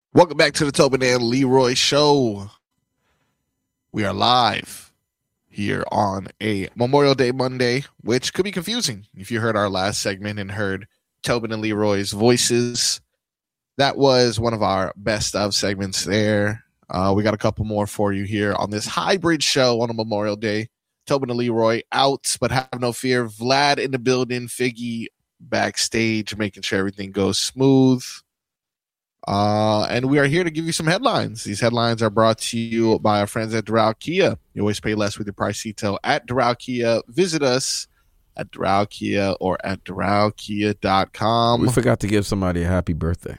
Welcome back to the Tobin and Leroy Show. We are live here on a Memorial Day Monday, which could be confusing if you heard our last segment and heard Tobin and Leroy's voices. That was one of our best of segments there. We got a couple more for you here on this hybrid show on a Memorial Day. Tobin and Leroy out, but have no fear. Vlad in the building, Figgy backstage, making sure everything goes smooth. And we are here to give you some headlines. These headlines are brought to you by our friends at Doral Kia. You always pay less with your price detail at Doral Kia. Visit us at Doral Kia or at DoralKia.com. We forgot to give somebody a happy birthday.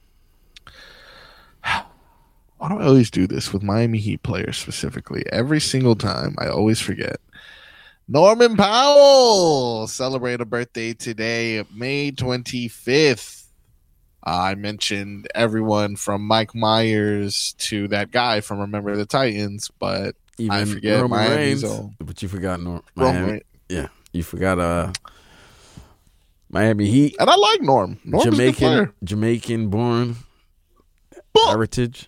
Why do I always do this with Miami Heat players specifically? Every single time, I always forget. Norman Powell celebrated a birthday today, May 25th. I mentioned everyone from Mike Myers to that guy from Remember the Titans, but even I forget Roman Miami's Reigns, own. but you forgot Miami. Yeah, you forgot Miami Heat. And I like Norm. Norm's a good player. Jamaican born heritage,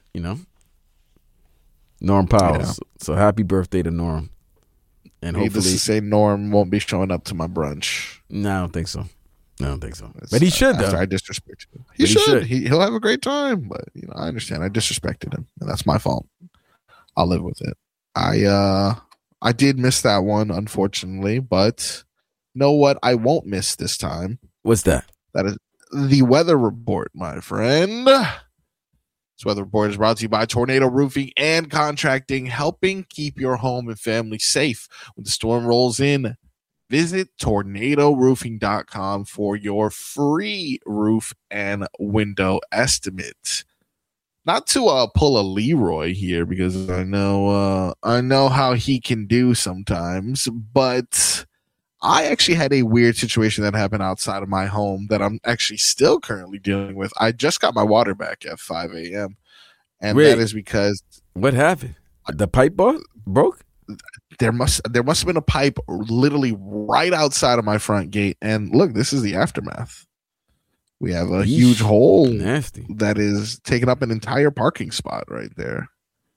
Norm Powell. Yeah. So happy birthday to Norm. And Needless hopefully to say, Norm won't be showing up to my brunch. No, I don't think so. But he should, though. I disrespected him. He should. He'll have a great time, but I understand. I disrespected him, and that's my fault. I'll live with it. I did miss that one, unfortunately, but know what I won't miss this time? What's that? That is the weather report, my friend. This weather report is brought to you by Tornado Roofing and Contracting, helping keep your home and family safe when the storm rolls in. Visit tornadoroofing.com for your free roof and window estimate. Not to pull a Leroy here because I know how he can do sometimes, but I actually had a weird situation that happened outside of my home that I'm actually still currently dealing with. I just got my water back at 5 a.m. And that is because what happened? The pipe broke? There must have been a pipe literally right outside of my front gate. And look, this is the aftermath. We have a huge hole that is taking up an entire parking spot right there.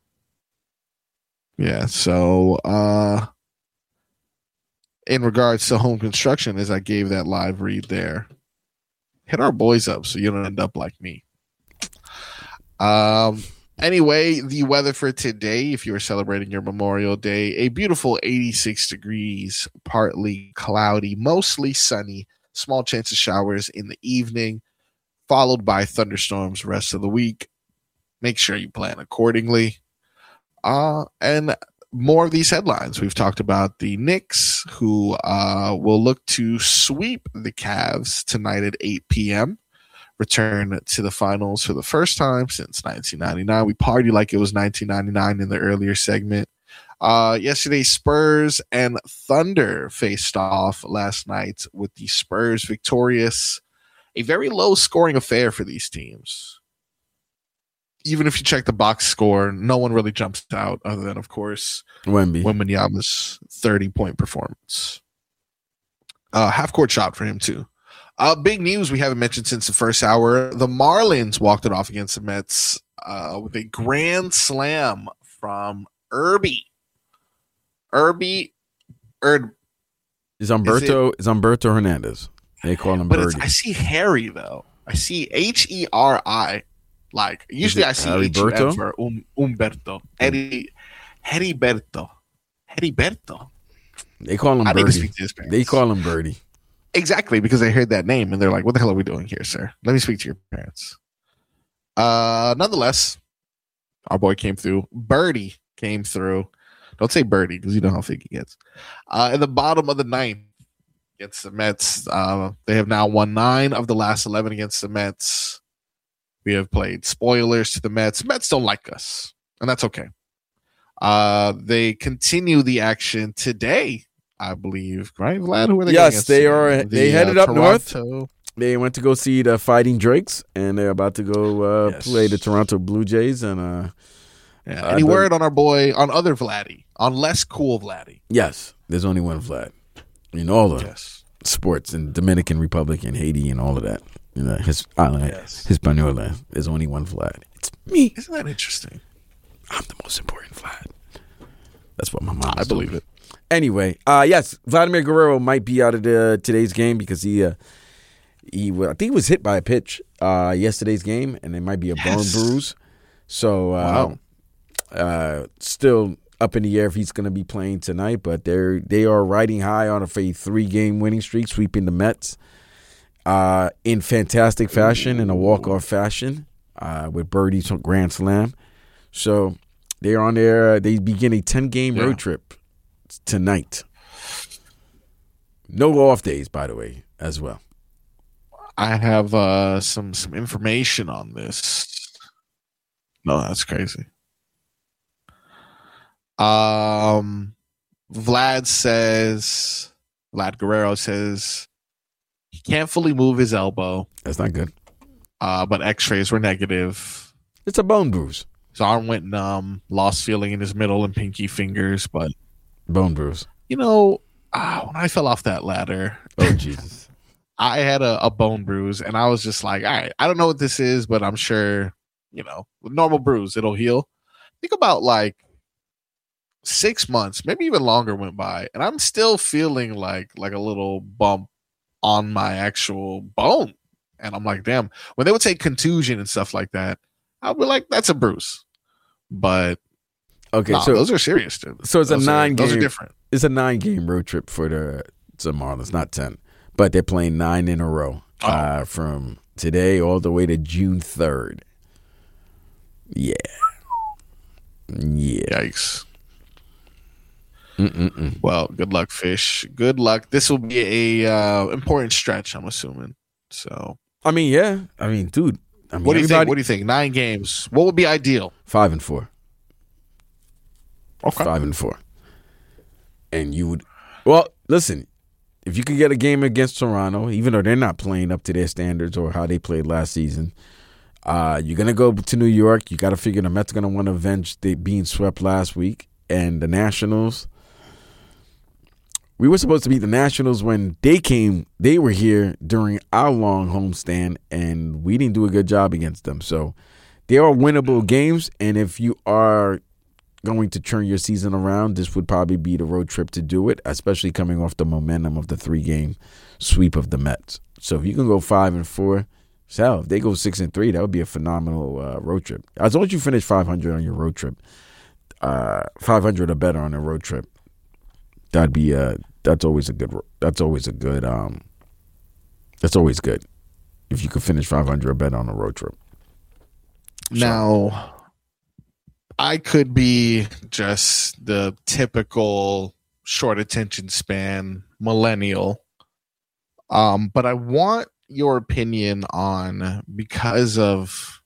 Yeah, so in regards to home construction, as I gave that live read there, hit our boys up so you don't end up like me. Anyway, the weather for today, if you are celebrating your Memorial Day, a beautiful 86 degrees, partly cloudy, mostly sunny, small chance of showers in the evening, followed by thunderstorms the rest of the week. Make sure you plan accordingly. And more of these headlines. We've talked about the Knicks, who will look to sweep the Cavs tonight at 8 p.m., return to the finals for the first time since 1999. We party like it was 1999 in the earlier segment. Yesterday, Spurs and Thunder faced off last night with the Spurs victorious. A very low scoring affair for these teams. Even if you check the box score, no one really jumps out other than, of course, Wembanyama's 30-point performance. Half-court shot for him, too. Big news we haven't mentioned since the first hour. The Marlins walked it off against the Mets with a grand slam from Irby. Is Humberto Hernandez. They call him Birdie. I see Harry, though. I see Heri. Like, usually I see H-U-M for Humberto. Heriberto. They call him Birdie. I need to speak to his parents. They call him Birdie. Exactly, because they heard that name and they're like, what the hell are we doing here, sir? Let me speak to your parents. Nonetheless, our boy came through. Birdie came through. Don't say Birdie because you know how big he gets. In the bottom of the ninth against the Mets, they have now won 9 of the last 11 against the Mets. We have played spoilers to the Mets. Mets don't like us, and that's okay. They continue the action today, I believe, right, Vlad? Who are they? Yes, they are. They headed up north. They went to go see the Fighting Drakes, and they're about to go play the Toronto Blue Jays. And any word on our boy, on other Vladdy, on less cool Vladdy? Yes, there's only one Vlad in all the sports in Dominican Republic and Haiti and all of that. You know, Hispaniola is only one Vlad. It's me. Isn't that interesting? I'm the most important Vlad. That's what my mom. I believe it. Anyway, yes, Vladimir Guerrero might be out of today's game because I think he was hit by a pitch yesterday's game, and it might be a bone bruise. So, still up in the air if he's going to be playing tonight. But they are riding high on a 3-game winning streak, sweeping the Mets in fantastic fashion, in a walk-off fashion, with Birdie's grand slam. So they're on there. They begin a 10-game road trip tonight. No off days, by the way, as well. I have some information on this. No, that's crazy. Vlad Guerrero says he can't fully move his elbow. That's not good. But x-rays were negative. It's a bone bruise. His arm went numb, lost feeling in his middle and pinky fingers, but bone bruise. You know, when I fell off that ladder, oh Jesus, I had a bone bruise, and I was just like, all right, I don't know what this is, but I'm sure, you know, with normal bruise, it'll heal. Think about like 6 months, maybe even longer went by, and I'm still feeling like a little bump on my actual bone. And I'm like, damn, when they would say contusion and stuff like that, I'll be like, that's a bruise. But okay, so those are serious, dude. So it's those a 9-game. Those are different. It's a 9-game road trip for the Marlins, not 10, but they're playing 9 in a row from today all the way to June 3rd. Yeah. Yikes. Well, good luck, Fish. Good luck. This will be a important stretch, I'm assuming. So, I mean, yeah. I mean, dude. I mean, what do you think? What do you think? 9 games. What would be ideal? 5-4. Okay. 5-4. And you would. Well, listen. If you could get a game against Toronto, even though they're not playing up to their standards or how they played last season, you're gonna go to New York. You got to figure the Mets are gonna want to avenge being swept last week, and the Nationals. We were supposed to beat the Nationals when they came. They were here during our long homestand, and we didn't do a good job against them. So they are winnable games, and if you are going to turn your season around, this would probably be the road trip to do it, especially coming off the momentum of the 3-game sweep of the Mets. So if you can go 5-4, if they go 6-3, that would be a phenomenal road trip. As long as you finish 500 on your road trip, 500 or better on a road trip, that'd be that's always good. That's always good if you could finish 500 or better on a road trip. Now, I could be just the typical short attention span millennial, but I want your opinion on, because of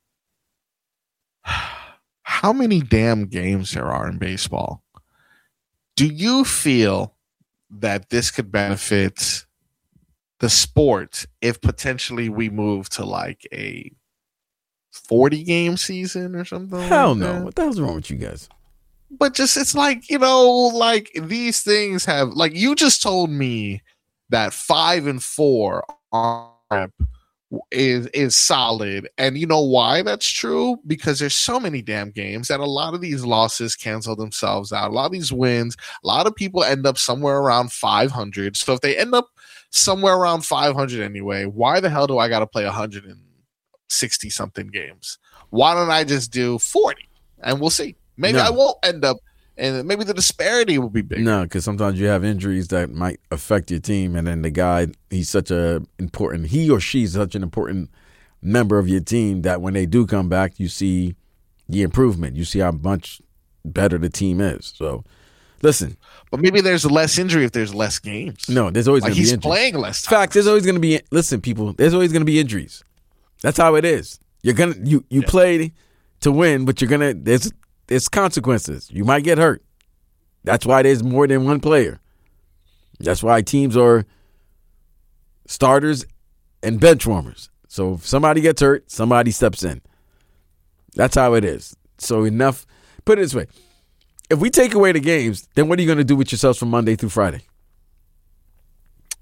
how many damn games there are in baseball. Do you feel that this could benefit the sport if potentially we move to like a 40-game season or something? Hell no. What the hell's wrong with you guys? But just, it's like, you know, like these things have, like, you just told me that 5-4 on is solid, and you know why that's true? Because there's so many damn games, and a lot of these losses cancel themselves out. A lot of these wins, a lot of people end up somewhere around 500. So if they end up somewhere around 500 anyway, why the hell do I got to play 160 something games? Why don't I just do 40 and we'll see? Maybe I won't end up, and maybe the disparity will be big. No, because sometimes you have injuries that might affect your team, and then the guy, he or she's such an important member of your team that when they do come back, you see the improvement. You see how much better the team is. So, listen. But maybe there's less injury if there's less games. No, there's always going to be injuries. He's playing less time. Fact, there's always going to be, listen, people, there's always going to be injuries. That's how it is. You're going to, you play to win, but you're going to, there's consequences. You might get hurt. That's why there's more than one player. That's why teams are starters and bench warmers. So if somebody gets hurt, somebody steps in. That's how it is. So enough. Put it this way. If we take away the games, then what are you going to do with yourselves from Monday through Friday?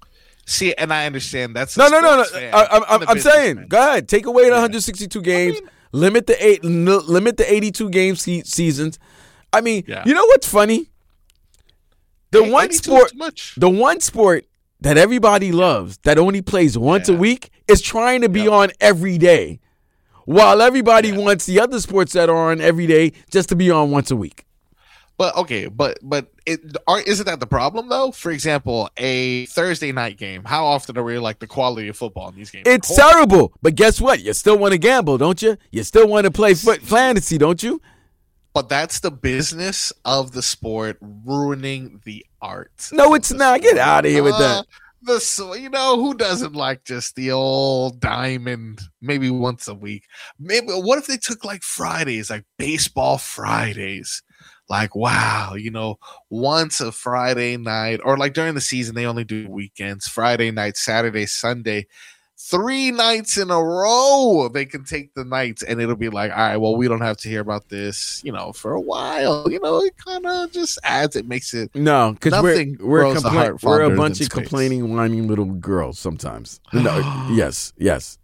See, and I understand that's No. I'm saying, businessman. go ahead, take away the 162 games, limit the 82 game seasons. I mean, you know what's funny? The one sport that everybody loves that only plays once a week is trying to be on every day, while everybody wants the other sports that are on every day just to be on once a week. But okay, isn't that the problem though? For example, a Thursday night game. How often are we like the quality of football in these games? It's terrible. But guess what? You still want to gamble, don't you? You still want to play fantasy, don't you? But that's the business of the sport ruining the art. No, it's not. Get out of here with that. Who doesn't like just the old diamond maybe once a week? Maybe what if they took like Fridays, like baseball Fridays? Like, wow, once a Friday night, or like during the season, they only do weekends, Friday night, Saturday, Sunday, 3 nights in a row. They can take the nights and it'll be like, all right, well, we don't have to hear about this, for a while. It kind of just adds, it makes it. No, because we're a bunch of space. Complaining, whining little girls sometimes. No, yes.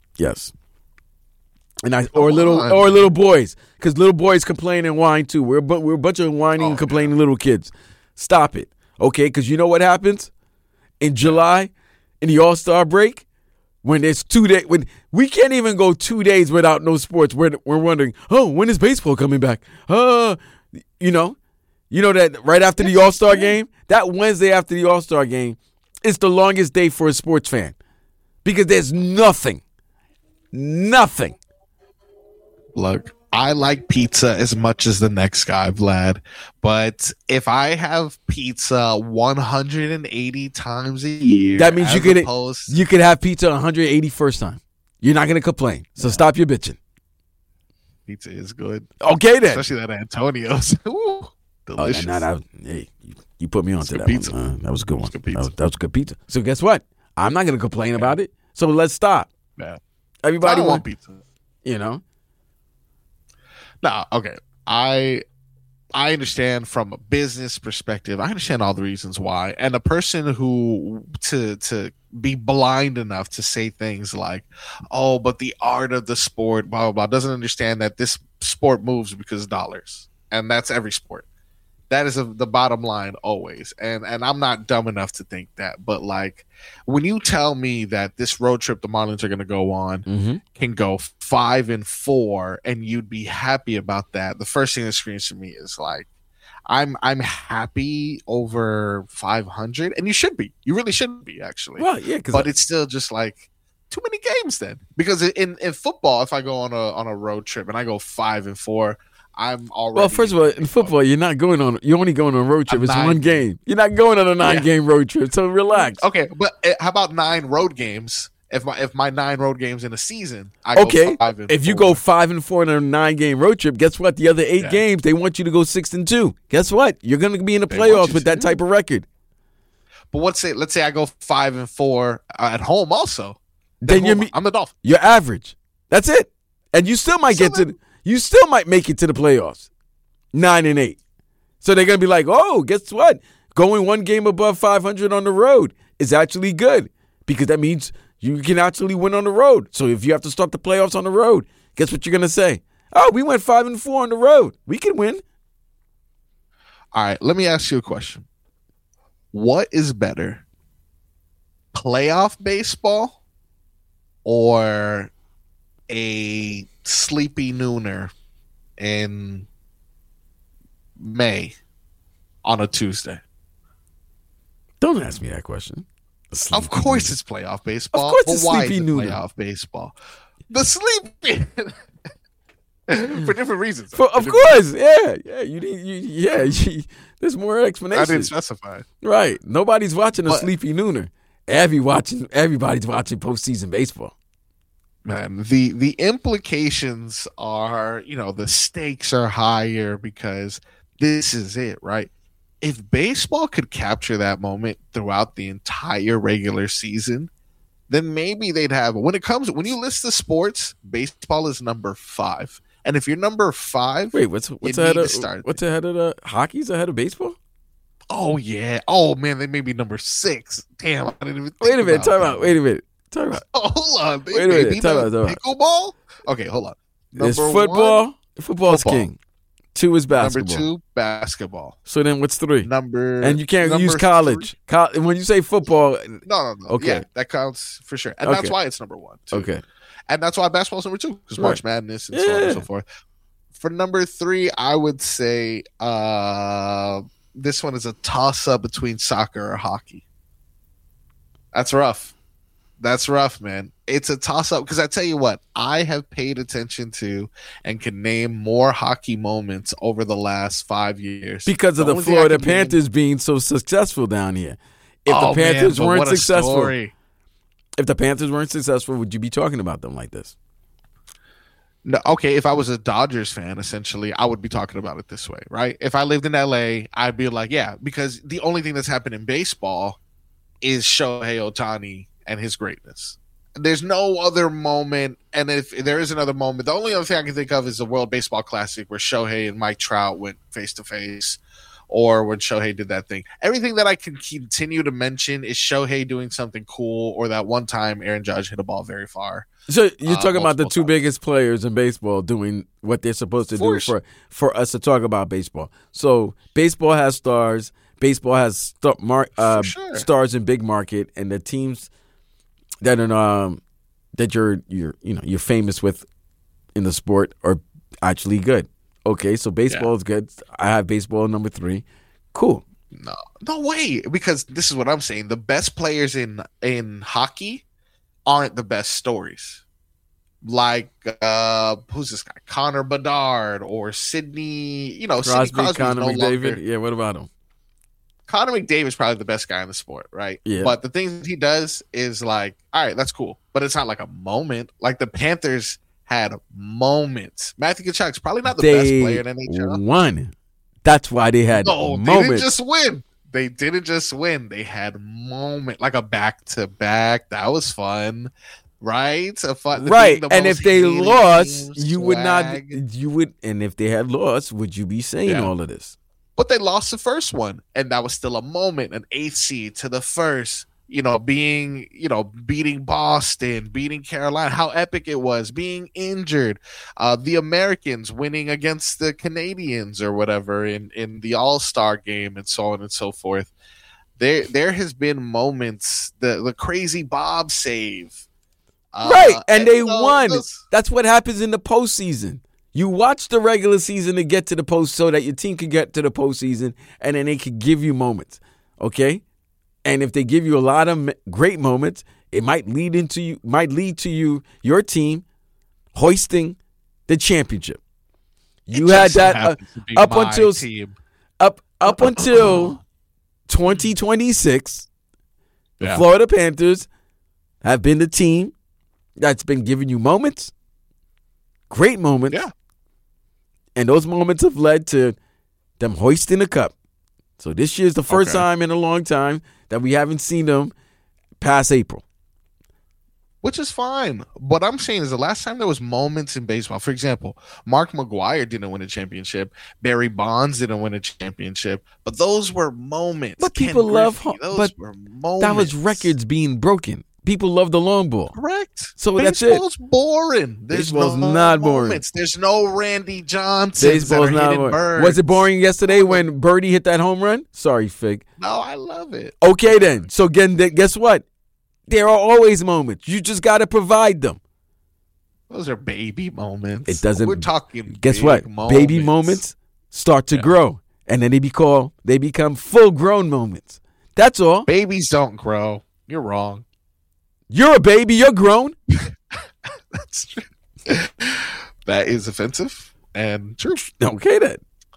And or little boys, because little boys complain and whine too. We're a bunch of whining, complaining little kids. Stop it, okay? Because you know what happens in July, in the All-Star break, when there's 2 days, when we can't even go 2 days without no sports. We're wondering, when is baseball coming back? You know that right after the All-Star game, that Wednesday after the All-Star game, it's the longest day for a sports fan because there's nothing. Look, I like pizza as much as the next guy, Vlad. But if I have pizza 180 times a year, that means you could have pizza 181st time. You're not going to complain. So stop your bitching. Pizza is good. Okay, then. Especially that Antonio's. Ooh, delicious. You put me onto that pizza. One. That was a good one. That was good pizza. So guess what? I'm not going to complain about it. So let's stop. Yeah. Everybody want pizza. No, okay. I understand from a business perspective. I understand all the reasons why. And a person who to be blind enough to say things like, "Oh, but the art of the sport, blah blah blah," doesn't understand that this sport moves because of dollars, and that's every sport. That is the bottom line always. And I'm not dumb enough to think that. But like when you tell me that this road trip the Marlins are going to go on can go 5-4 and you'd be happy about that, the first thing that screams to me is like, I'm happy over 500. And you should be. You really should be, actually. Well, yeah. But it's still just like too many games then. Because in football, if I go on a road trip and I go 5-4, I'm already. Well, first of all, in football, you're only going on a road trip. It's 1 game. You're not going on a 9-game road trip. So relax. Okay, but how about 9 road games? If my 9 road games in a season, I go 5-4. If you go 5-4 on a 9-game road trip, guess what? The other 8 games, they want you to go 6-2. Guess what? You're going to be in the playoffs with that type of record. But let's say I go 5-4 at home also. Then I'm the Dolphins. You're average. That's it. And you still might you still might make it to the playoffs, 9-8. So they're gonna be like, oh, guess what? Going 1 game above 500 on the road is actually good because that means you can actually win on the road. So if you have to start the playoffs on the road, guess what you're gonna say? Oh, we went 5-4 on the road. We can win. All right, let me ask you a question. What is better, playoff baseball or a sleepy nooner in May on a Tuesday? Don't ask me that question. Of course it's playoff baseball. Of course it's why sleepy is it nooner. Playoff baseball. The sleepy for different reasons. Of course, yeah. There's more explanation. I didn't specify. Right. Nobody's watching a sleepy nooner. Everybody's watching postseason baseball. Man, the implications are, the stakes are higher because this is it, right? If baseball could capture that moment throughout the entire regular season, then maybe they'd have, when you list the sports, baseball is number 5. And if you're number 5, wait, what's ahead of the hockey's ahead of baseball? Oh yeah. Oh man, they may be number 6. Damn, I didn't even. Wait a minute. Time out. Wait a minute. Time out. Oh, hold on. Wait a minute. Time out. Pickleball. Okay, hold on. There's football. 1, Football's king. 2 is basketball. Number 2, basketball. So then what's 3? And you can't use college. When you say football. No. Okay. Yeah, that counts for sure. And that's why it's number 1. Too. Okay. And that's why basketball's number 2, because March Madness and so on and so forth. For number 3, I would say this one is a toss-up between soccer or hockey. That's rough. That's rough, man. It's a toss-up because I tell you what, I have paid attention to and can name more hockey moments over the last 5 years. Because of the Florida Panthers being so successful down here. If the Panthers weren't successful, if the Panthers weren't successful, would you be talking about them like this? No, okay, if I was a Dodgers fan, essentially, I would be talking about it this way, right? If I lived in LA, I'd be like, yeah, because the only thing that's happened in baseball is Shohei Ohtani and his greatness. There's no other moment, and if there is another moment, the only other thing I can think of is the World Baseball Classic where Shohei and Mike Trout went face-to-face, or when Shohei did that thing. Everything that I can continue to mention is Shohei doing something cool, or that one time Aaron Judge hit a ball very far. So you're talking about the 2 biggest players in baseball doing what they're supposed to do for us to talk about baseball. So baseball has stars. Baseball has stars in big market, and the teams that that you're famous with in the sport are actually good. Okay, so baseball is good. I have baseball number 3. Cool. No way, because this is what I'm saying. The best players in hockey aren't the best stories. Like who's this guy? Connor Bedard or Sidney, Sidney Crosby, Connor McDavid. Yeah, what about him? Connor McDavid is probably the best guy in the sport, right? Yeah. But the things he does is like, all right, that's cool. But it's not like a moment. Like the Panthers had moments. Matthew Tkachuk's probably not the best player in NHL. Won. That's why they had moments. They didn't just win. They didn't just win. They had moment, like a back-to-back. That was fun. Right? Right. And if they lost, you would not, and if they had lost, would you be saying all of this? But they lost the first one, and that was still a moment, an 8th seed to the first, beating Boston, beating Carolina, how epic it was, being injured, the Americans winning against the Canadians or whatever in the All-Star game and so on and so forth. There has been moments, the crazy Bob save. Right, and they won. That's what happens in the postseason. You watch the regular season to get to the post so that your team can get to the postseason, and then they can give you moments, okay? And if they give you a lot of great moments, it might lead to your team hoisting the championship. You had that up until 2026. The Florida Panthers have been the team that's been giving you moments, great moments. Yeah. And those moments have led to them hoisting the cup. So this year's the first time in a long time that we haven't seen them past April. Which is fine. What I'm saying is the last time there was moments in baseball, for example, Mark McGwire didn't win a championship. Barry Bonds didn't win a championship. But those were moments. But people love but that was records being broken. People love the long ball. Correct. So that's it. Baseball's boring. Baseball's not boring. There's no Randy Johnson. Baseball's not boring. Was it boring yesterday when Birdie hit that home run? Sorry, Fig. No, I love it. Okay, then. So again, guess what? There are always moments. You just got to provide them. Those are baby moments. It doesn't. We're talking. Guess what? Moments. Baby moments start to grow, and then they become full-grown moments. That's all. Babies don't grow. You're wrong. You're a baby. You're grown. That's true. That is offensive and true. Okay, then.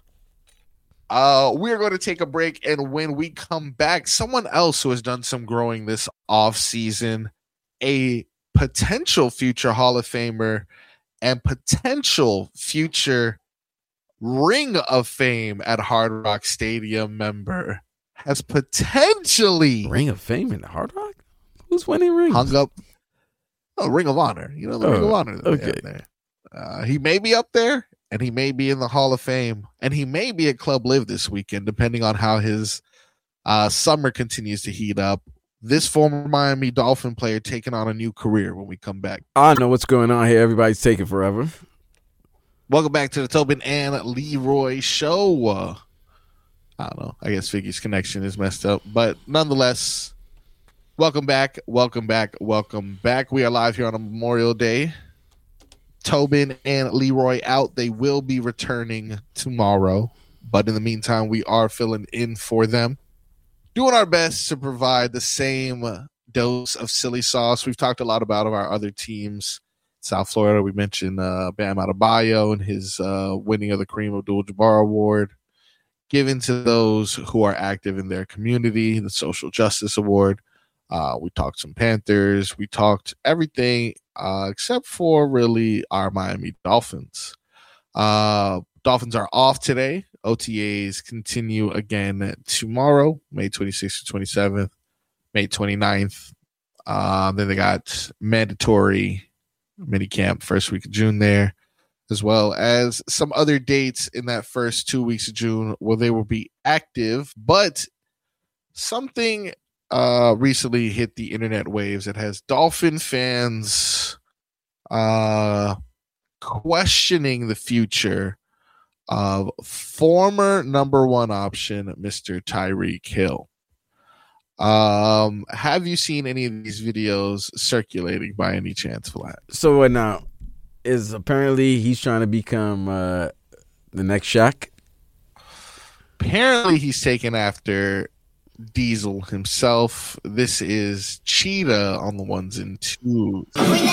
We're going to take a break, and when we come back, someone else who has done some growing this offseason, a potential future Hall of Famer and potential future Ring of Fame at Hard Rock Stadium member, has potentially Ring of Fame in Hard Rock? Who's winning rings? Hung up. Oh, Ring of Honor. You know the Ring of Honor. Okay. He may be up there, and he may be in the Hall of Fame, and he may be at Club Live this weekend, depending on how his Summer continues to heat up. This former Miami Dolphin player taking on a new career when we come back. I know what's going on here. Everybody's taking forever. Welcome back to the Tobin and Leroy show. I don't know. I guess Figgy's connection is messed up. But nonetheless, welcome back. Welcome back. Welcome back. We are live here on a Memorial Day. Tobin and Leroy out. They will be returning tomorrow. But in the meantime, we are filling in for them. Doing our best to provide the same dose of silly sauce. We've talked a lot about our other teams. South Florida, we mentioned Bam Adebayo and his winning of the Kareem Abdul-Jabbar Award, given to those who are active in their community, the Social Justice Award. We talked some Panthers. We talked everything except for really our Miami Dolphins. Dolphins are off today. OTAs continue again tomorrow, May 26th to 27th, May 29th. Then they got mandatory minicamp first week of June there, as well as some other dates in that first 2 weeks of June where they will be active. But something recently hit the internet waves that has Dolphin fans questioning the future of former number one option, Mr. Tyreek Hill. Have you seen any of these videos circulating by any chance, Vlad? So now is apparently he's trying to become the next Shaq. Apparently he's taken after Diesel himself. This is Cheetah on the ones and twos.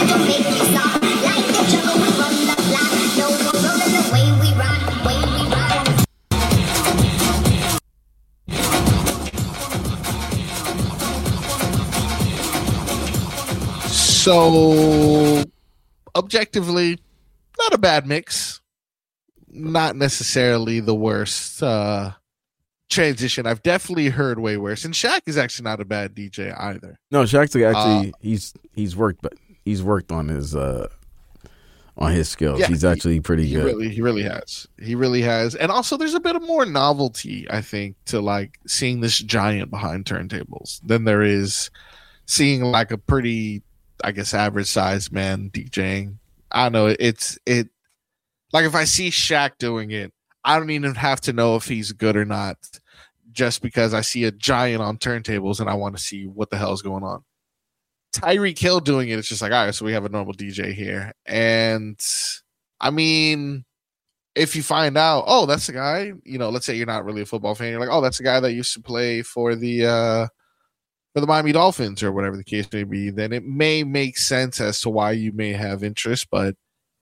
So, objectively, not a bad mix. Not necessarily the worst transition. I've definitely heard way worse. And Shaq is actually not a bad DJ either. No, Shaq's actually he's worked on his skills. Yeah, he's actually pretty good. He really has. He really has. And also, there's a bit of more novelty, I think, to like seeing this giant behind turntables than there is seeing like a pretty, I guess, average sized man DJing. I don't know. It like if I see Shaq doing it, I don't even have to know if he's good or not, just because I see a giant on turntables and I want to see what the hell is going on. Tyreek Hill doing it, it's just like, all right, so we have a normal DJ here. And I mean, if you find out, oh, that's the guy, let's say you're not really a football fan, you're like, oh, that's the guy that used to play for the Miami Dolphins or whatever the case may be, then it may make sense as to why you may have interest. But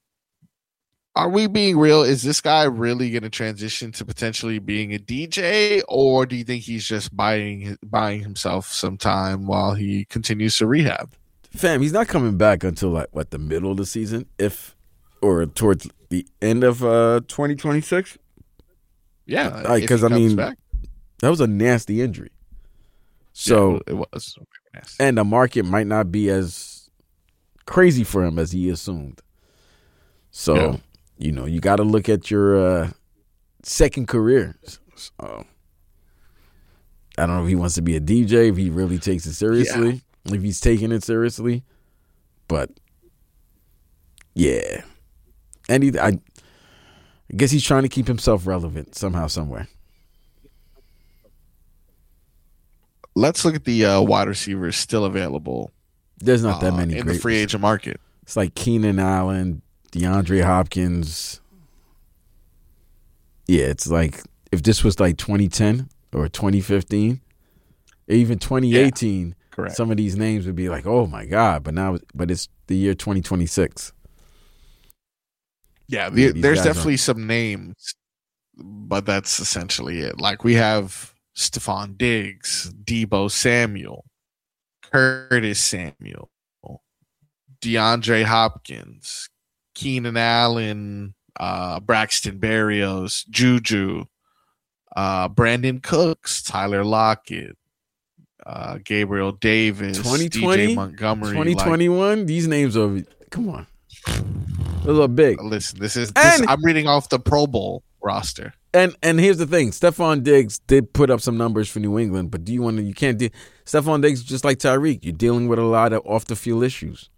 are we being real? Is this guy really going to transition to potentially being a DJ, or do you think he's just buying himself some time while he continues to rehab? Fam, he's not coming back until like the middle of the season, or towards the end of 2026. Yeah, because I mean, that was a nasty injury. So yeah, it was nasty. And the market might not be as crazy for him as he assumed. So. Yeah. You got to look at your second career. So, I don't know if he wants to be a DJ, if he really takes it seriously, if he's taking it seriously. But, yeah. And I guess he's trying to keep himself relevant somehow, somewhere. Let's look at the wide receivers still available. There's not that many in the free agent market. It's like Keenan Allen, DeAndre Hopkins. Yeah, it's like if this was like 2010 or 2015, or even 2018, correct. Some of these names would be like, oh my God, but it's the year 2026. Yeah, there's definitely some names, but that's essentially it. Like we have Stephon Diggs, Deebo Samuel, Curtis Samuel, DeAndre Hopkins, Keenan Allen, Braxton Berrios, Juju, Brandon Cooks, Tyler Lockett, Gabriel Davis, 2020, DJ Montgomery, 2021. These names are, come on, those are big. Listen, I'm reading off the Pro Bowl. roster. And here's the thing: Stephon Diggs did put up some numbers for New England, but you can't do Stephon Diggs just like Tyreek. You're dealing with a lot of off the field issues.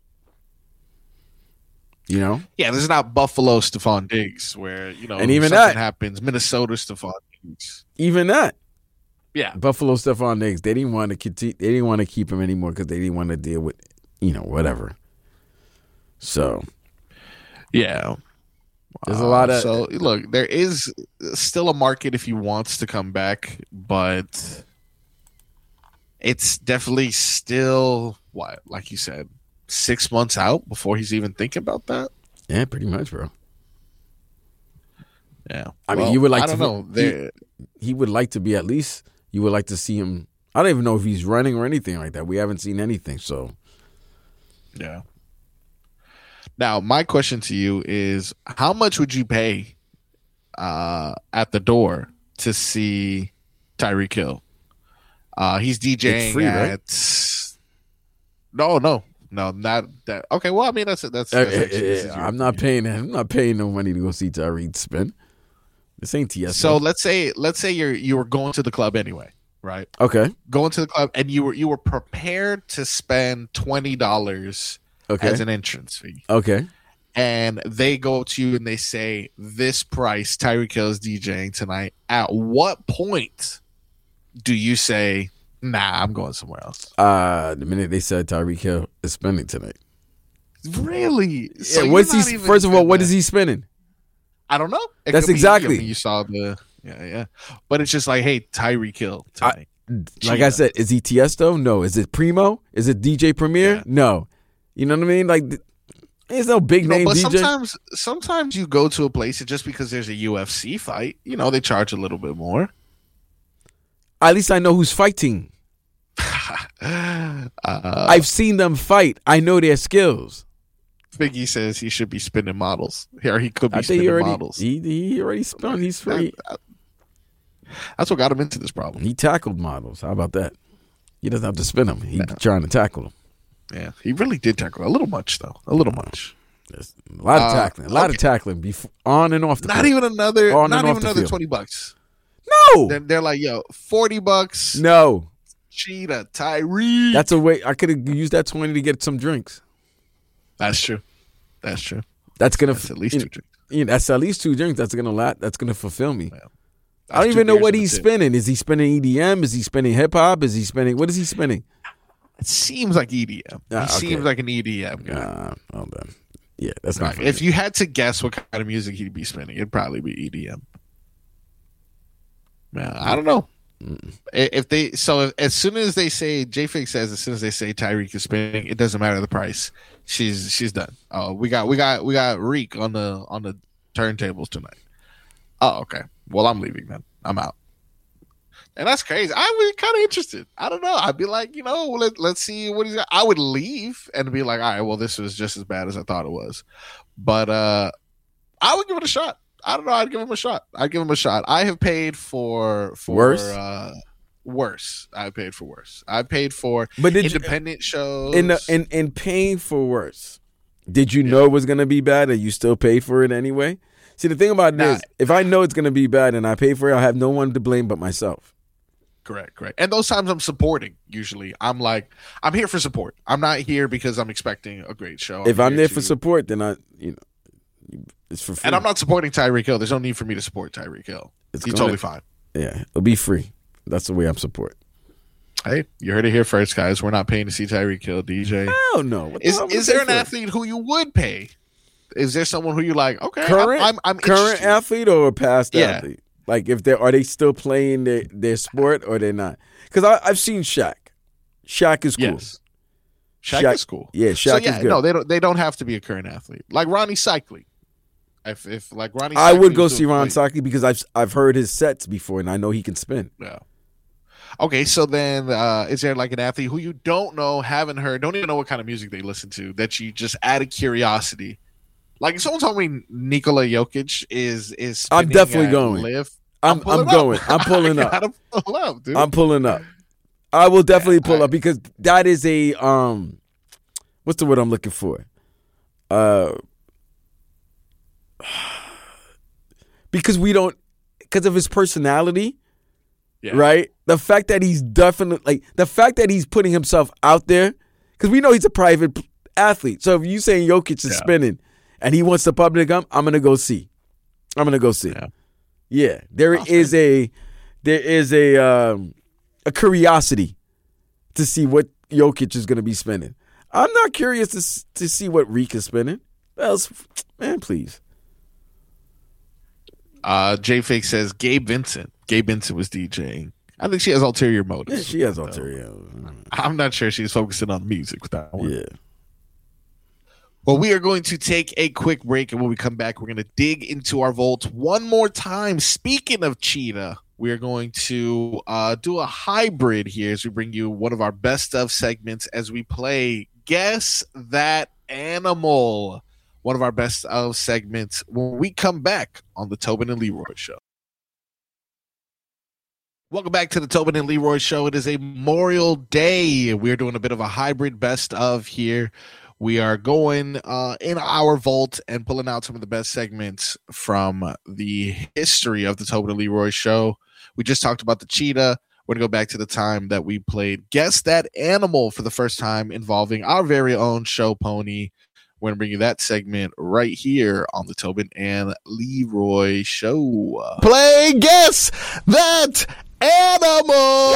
You know? Yeah, this is not Buffalo Stephon Diggs where, and even something that happens. Minnesota Stephon Diggs. Even that. Yeah. Buffalo Stephon Diggs, they didn't want to keep him anymore because they didn't want to deal with, whatever. So, yeah. There's a lot of so look, there is still a market if he wants to come back, but it's definitely still like you said, 6 months out before he's even thinking about that. Yeah, pretty much, bro. Yeah, I mean, you would like I don't know. He would like to be at least. You would like to see him. I don't even know if he's running or anything like that. We haven't seen anything. So, yeah. Now, my question to you is, how much would you pay at the door to see Tyreek Hill? He's DJing it's free, at right? No, not that. Okay, well, I mean that's I'm not paying that. I'm not paying no money to go see Tyreek spin. This ain't TS. So let's say you were going to the club anyway, right? Okay. Going to the club and you were prepared to spend $20 as an entrance fee. Okay. And they go to you and they say, this price, Tyreek Hill is DJing tonight. At what point do you say, nah, I'm going somewhere else? The minute they said Tyreek Hill is spending tonight. Really? So yeah, what's he? First of all, what is he spending? I don't know. That's exactly. You saw the yeah. But it's just like, hey, Tyreek Hill tonight. Like I said, is he Tiesto? No. Is it Primo? Is it DJ Premier? Yeah. No. You know what I mean? Like, there's no big name but DJ. Sometimes you go to a place and just because there's a UFC fight, they charge a little bit more. At least I know who's fighting. I've seen them fight. I know their skills. Biggie says he should be spinning models. Or he could be spinning models. He already spun. He's free. That's what got him into this problem. He tackled models. How about that? He doesn't have to spin them. He's trying to tackle them. Yeah, he really did tackle a little much, though. A little much. There's a lot of tackling. A lot of tackling before, on and off the Not field. even another. On not and even off the another field. $20. No. They're like, yo, $40. No. Cheetah, Tyreek. That's a way. I could have used that 20 to get some drinks. That's true. That's at least 2 drinks. That's at least 2 drinks. That's gonna fulfill me. Yeah. I don't even know what he's spinning. Is he spinning EDM? Is he spinning hip hop? Is he spinning? What is he spinning? It seems like EDM. He seems like an EDM guy. Well then, yeah, that's not. If you had to guess what kind of music he'd be spinning, it'd probably be EDM. Man, I don't know. As soon as they say J-Fig says, as soon as they say Tyreek is spinning, it doesn't matter the price. She's done. Oh, we got Reek on the turntables tonight. Oh, okay. Well, I'm leaving then. I'm out. And that's crazy. I would be kind of interested. I don't know. I'd be like, let's see what he's got. I would leave and be like, all right, well, this was just as bad as I thought it was. But I would give it a shot. I don't know. I'd give him a shot. I have paid for worse. Worse. I paid for worse. I paid for independent shows. In paying for worse, did you know it was going to be bad and you still pay for it anyway? See, the thing about it is, if I know it's going to be bad and I pay for it, I have no one to blame but myself. Correct. And those times I'm supporting, usually. I'm like, I'm here for support. I'm not here because I'm expecting a great show. If I'm there for support, then it's for free. And I'm not supporting Tyreek Hill. There's no need for me to support Tyreek Hill. He's totally fine. Yeah, it'll be free. That's the way I'm support. Hey, you heard it here first, guys. We're not paying to see Tyreek Hill, DJ. Hell no. Is there an athlete who you would pay? Is there someone who you're like, okay, I'm current athlete or a past athlete? Like, are they still playing their sport or they're not? Because I've seen Shaq. Shaq is cool. Yes. Shaq is cool. Yeah, Shaq is good. No, they don't have to be a current athlete. Like Ronnie Cycli. If like Ronnie, I would go see Ron Cycli because I've heard his sets before and I know he can spin. Yeah. Okay, so then is there like an athlete who you don't know, haven't heard, don't even know what kind of music they listen to that you just out of curiosity? Like if someone told me Nikola Jokic is I'm definitely going. I'm going. I'm pulling up. Pull up, dude. I'm pulling up. I will definitely pull up because that is a what's the word I'm looking for? because of his personality, Yeah. right? The fact that he's definitely the fact that he's putting himself out there, because we know he's a private athlete. So if you saying Jokic is spinning and he wants the public to come, I'm gonna go see. Yeah, there is a curiosity to see what Jokic is gonna be spinning. I'm not curious to see what Reek is spinning. Man, please. J-Fake says Gabe Vincent. Gabe Vincent was DJing. I think she has ulterior motives. Yeah, she has ulterior. I'm not sure she's focusing on music with that one. Yeah. Well, we are going to take a quick break, and when we come back, we're going to dig into our vault one more time. Speaking of Cheetah, we are going to do a hybrid here as we bring you one of our best of segments as we play Guess That Animal. One of our best of segments when we come back on the Tobin and Leroy Show. Welcome back to the Tobin and Leroy Show. It is a Memorial Day. We're doing a bit of a hybrid best of here. We are going in our vault and pulling out some of the best segments from the history of the Tobin and Leroy Show. We just talked about the cheetah. We're going to go back to the time that we played Guess That Animal for the first time involving our very own show pony. We're going to bring you that segment right here on the Tobin and Leroy Show. Play Guess That Animal!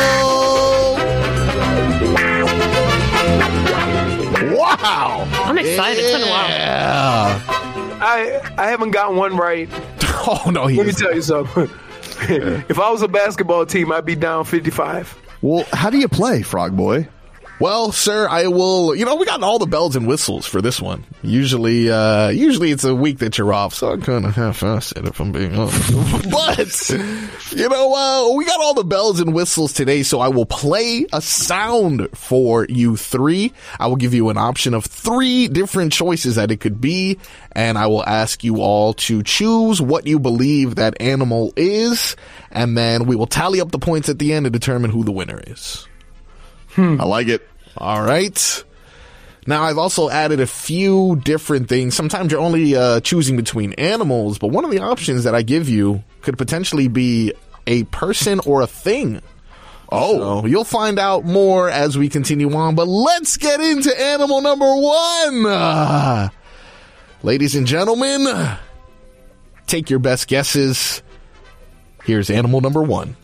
Wow! I'm excited. It's been a while. Yeah. I haven't got one right. Oh, no. Let me tell you something. If I was a basketball team, I'd be down 55. Well, how do you play, Frog Boy? Well, sir, I will. We got all the bells and whistles for this one. Usually it's a week that you're off, so I'm kind of half-assed if I'm being honest. But we got all the bells and whistles today, so I will play a sound for you three. I will give you an option of 3 different choices that it could be, and I will ask you all to choose what you believe that animal is, and then we will tally up the points at the end to determine who the winner is. I like it. All right. Now, I've also added a few different things. Sometimes you're only choosing between animals, but one of the options that I give you could potentially be a person or a thing. Oh, so you'll find out more as we continue on, but let's get into animal number 1. Ladies and gentlemen, take your best guesses. Here's animal number 1.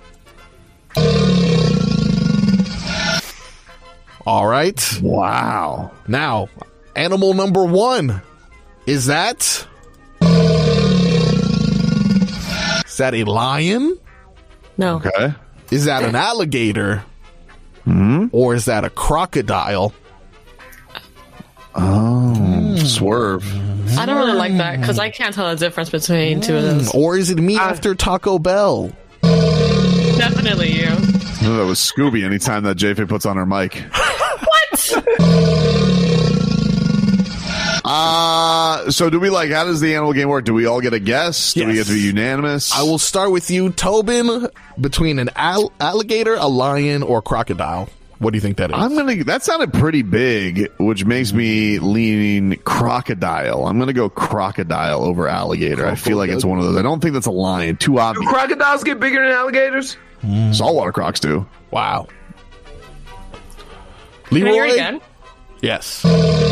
All right. Wow. Now, animal number 1. Is that a lion? No. Okay. Is that an alligator? Or is that a crocodile? Oh, swerve. I don't really like that because I can't tell the difference between two of those. Or is it me after Taco Bell? Definitely you. No, that was Scooby anytime that JFA puts on her mic. What? So do we how does the animal game work? Do we all get a guess? Do we get to be unanimous? I will start with you, Tobin, between an alligator, a lion, or crocodile. What do you think that is? That sounded pretty big, which makes me lean crocodile. I'm going to go crocodile over alligator. I feel like it's one of those. I don't think that's a lion. Too Do obvious. crocodiles get bigger than alligators? Saltwater crocs do. Wow. Can I hear it Leroy? again? Yes.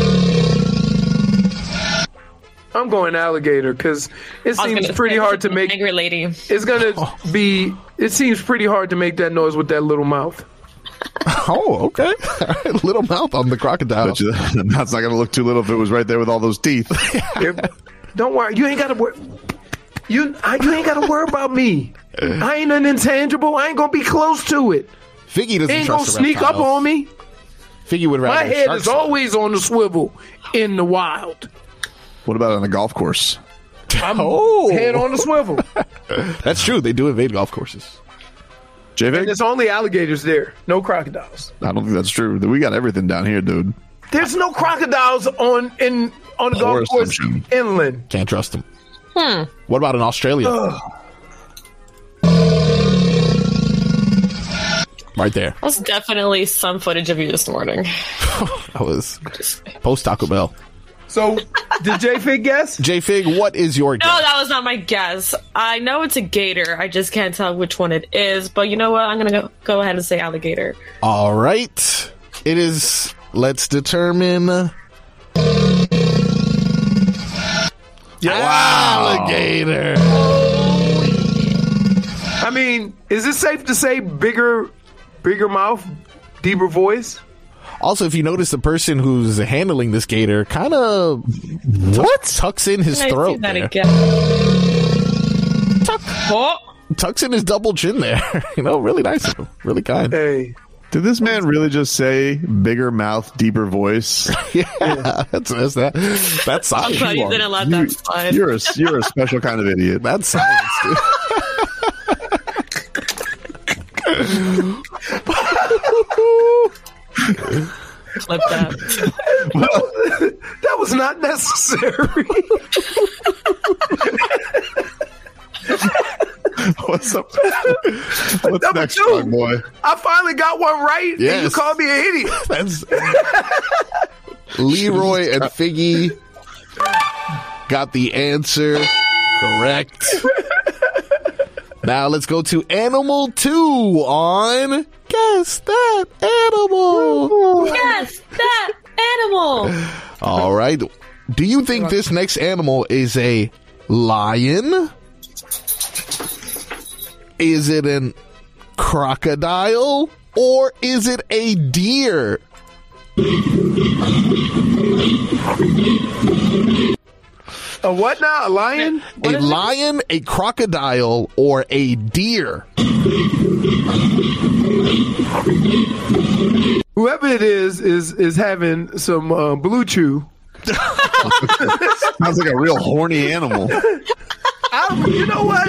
I'm going alligator because it seems pretty hard to make. Angry lady. It's going to be. It seems pretty hard to make that noise with that little mouth. Oh, okay. Little mouth on the crocodile. But that's not going to look too little if it was right there with all those teeth. Don't worry. You ain't got to worry. You ain't got to worry about me. I ain't an intangible. I ain't going to be close to it. Figgy doesn't Ain't going trust to the sneak up reptiles. on me. Figgy would rather My head sharks is always on the swivel in the wild. What about on a golf course? I'm head on the swivel. That's true. They do invade golf courses. And JFA? there's only alligators there. No crocodiles. I don't think that's true. We got everything down here, dude. There's no crocodiles on the golf Poor course assumption. inland. Can't trust them. What about in Australia? Right there. That was definitely some footage of you this morning. That was post Taco Bell. So Did J-Fig guess? J-Fig, what is your guess? No, that was not my guess. I know it's a gator. I just can't tell which one it is. But you know what? I'm going to go ahead and say alligator. All right. It is. Let's determine. Alligator. I mean, is it safe to say bigger mouth, deeper voice? Also, if you notice, the person who's handling this gator kind of tucks in his Can I throat see that there. again? Oh, Tucks in his double chin there. Really nice of him. Really kind. Hey, Did this man really just say bigger mouth, deeper voice? Yeah, that's that. That's I'm science. glad you didn't let that slide. You're a special kind of idiot. That's science, dude. Flip that. that was not necessary. What's up? What's Number next, two. strong boy? I finally got one right, and you Yes. called me an idiot. That's Leroy and Figgy got the answer correct. Now let's go to animal 2 on Guess That Animal. Yes, that animal. All right. Do you think this next animal is a lion? Is it an crocodile? Or is it a deer? A what now? A lion? A lion, a crocodile, or a deer? Whoever it is having some blue chew. Sounds like a real horny animal. You know what?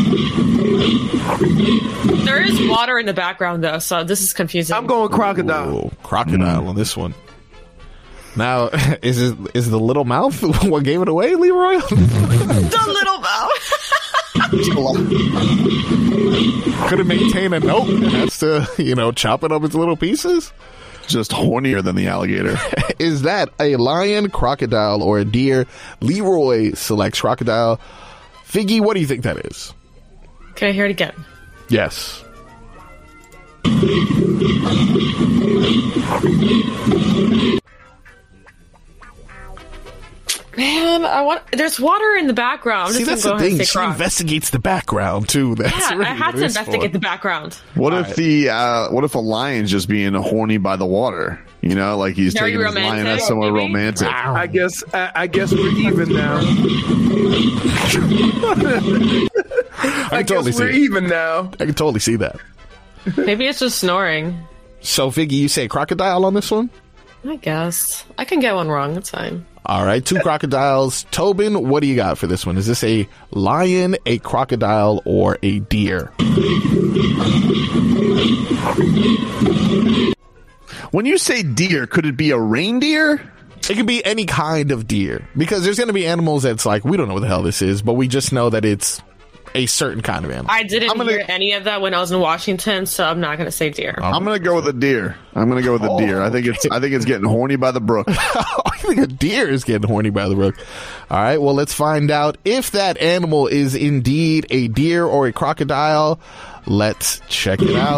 There is water in the background, though, so this is confusing. I'm going crocodile. Ooh, crocodile on this one. Now, is the little mouth what gave it away, Leroy? the little mouth. Couldn't maintain a note. Has to, chop it up into little pieces. Just hornier than the alligator. Is that a lion, crocodile, or a deer? Leroy selects crocodile. Figgy, what do you think that is? Can I hear it again? Yes. Man, there's water in the background. I'm See, just that's the gonna go ahead thing. and say She croc. investigates the background too. That's Yeah, really I had what to it is investigate for. the background. What if what if a lion's just being horny by the water? Like he's Very taking his romantic, lioness somewhere maybe? romantic. I guess we're even now. I totally guess we're see it. even now. I can totally see that. Maybe it's just snoring. So, Figgy, you say crocodile on this one? I guess. I can get one wrong. It's fine. All right, 2 crocodiles. Tobin, what do you got for this one? Is this a lion, a crocodile, or a deer? When you say deer, could it be a reindeer? It could be any kind of deer, because there's going to be animals that's like, we don't know what the hell this is, but we just know that it's a certain kind of animal. I didn't hear any of that when I was in Washington, so I'm not going to say deer. I'm gonna go with a deer. I think it's getting horny by the brook. I think a deer is getting horny by the brook. All right, well, let's find out if that animal is indeed a deer or a crocodile. Let's check it out.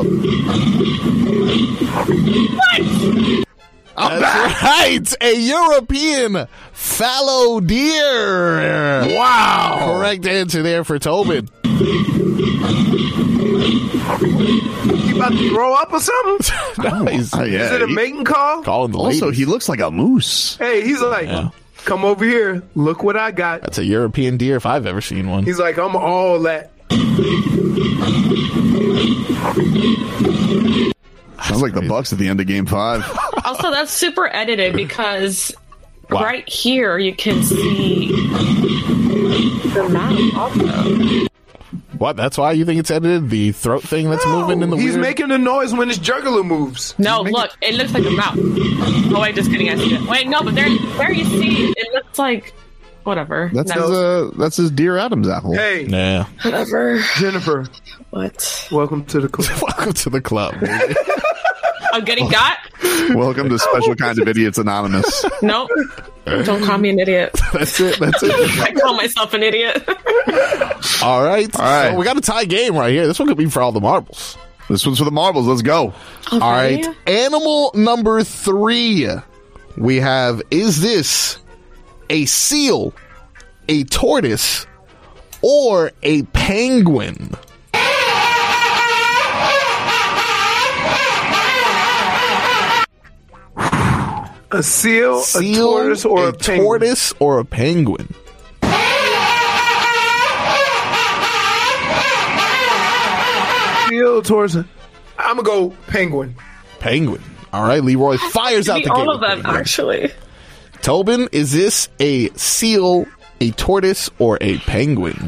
That's right, a European fallow deer. Wow. Correct answer there for Tobin. You about to grow up or something? Nice. Yeah, Is it a mating call? Calling the Also, ladies. he looks like a moose. Hey, he's like, come over here. Look what I got. That's a European deer if I've ever seen one. He's like, I'm all that. Sounds like the Bucks at the end of Game 5. Also, that's super edited because Wow. right here you can see the mouth also. What? That's why you think it's edited? The throat thing that's moving in the He's weird? making the noise when his juggler moves. No, look, it looks like a mouth. Oh, wait, just kidding. I see it. Wait, no, but there you see, it looks like whatever. That's his Dear Adam's apple. Hey, Yeah. Whatever. Jennifer, What? welcome to the club. Welcome to the club, baby. I'm getting got? Welcome to Special Kind of Idiots Anonymous. Nope. Don't call me an idiot. That's it. That's it. I call myself an idiot. All right. right. So we got a tie game right here. This one could be for all the marbles. This one's for the marbles. Let's go. Okay. All right. Animal number 3. We have, is this a seal, a tortoise, or a penguin? A seal, a tortoise, or a penguin? tortoise, or a penguin? Seal, tortoise. I'm gonna go penguin. Penguin. All right. Leroy fires out Maybe the game. all of them, actually. Tobin, is this a seal, a tortoise, or a penguin?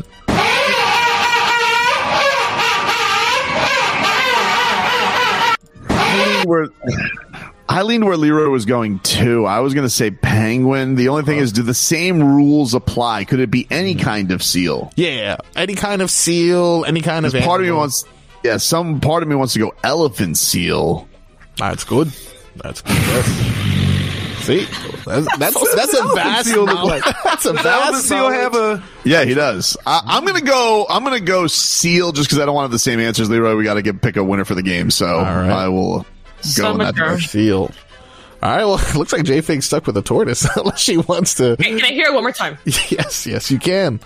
I leaned where Leroy was going too. I was going to say penguin. The only thing is, do the same rules apply? Could it be any kind of seal? Yeah. Any kind of seal, any kind of Part of me animal. wants, some part of me wants to go elephant seal. That's good. That's good. See, that's a vast. seal look like? That's a Does vast. elephant seal have a? Yeah, he does. I'm gonna go seal just because I don't want to have the same answers, Leroy. We got to pick a winner for the game, so right. I will go in that mature. direction. seal. All right. Well, it looks like J Fig stuck with a tortoise, unless she wants to. Can I hear it one more time? Yes, you can.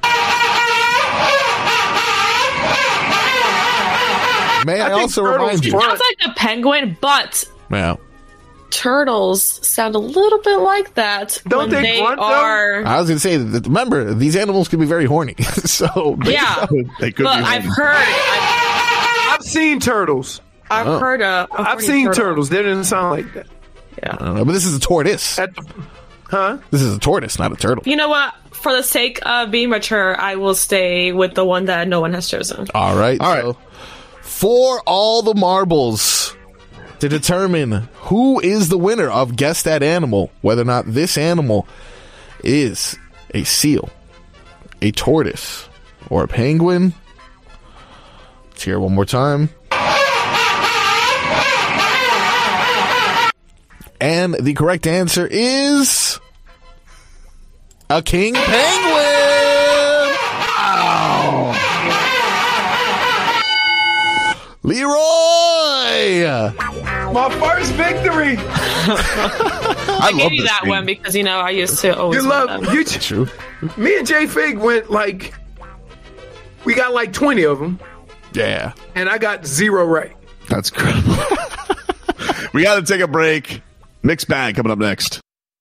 May I think also turtles remind you? front. Sounds like a penguin, but Yeah. turtles sound a little bit like that. Don't when they grunt, though? are. I was going to say that. Remember, these animals can be very horny. So Yeah, They could but be I've horny. heard. I've seen turtles. I've heard a I've horny seen turtle. turtles. They didn't sound like that. I don't know, but this is a tortoise. Huh? This is a tortoise, not a turtle. You know what? For the sake of being mature, I will stay with the one that no one has chosen. All right. All right. So, for all the marbles to determine who is the winner of Guess That Animal, whether or not this animal is a seal, a tortoise, or a penguin. Let's hear it one more time. And the correct answer is a king penguin. Wow. Leroy. My first victory. I love gave you this that game. one because I used to always You win love them. you. True. Me and J Fig went we got like 20 of them, Yeah. and I got 0 right. That's incredible. We got to take a break. Mixed bag coming up next.